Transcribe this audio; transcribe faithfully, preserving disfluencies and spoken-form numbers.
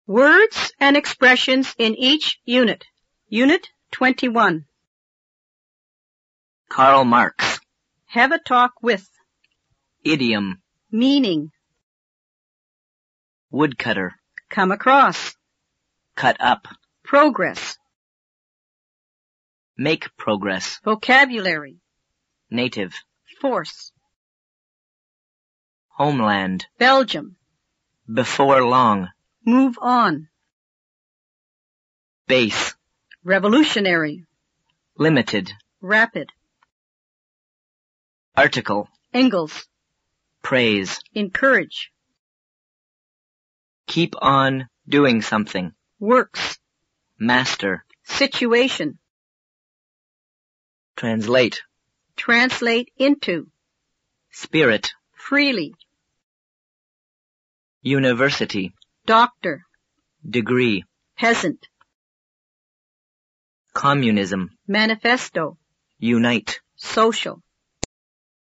Words and expressions in each unit. Unit twenty-one. Karl Marx. Have a talk with. Idiom. Meaning. Woodcutter. Come across. Cut up. Progress. Make progress. Vocabulary. Native. Force. Homeland. Belgium. Before long. Move on. Base. Revolutionary. Limited. Rapid. Article. Engels. Praise. Encourage. Keep on doing something. Works. Master. Situation. Translate. Translate into. Spirit. Freely. University. Doctor. Degree. Peasant. Communism. Manifesto. Unite. Social.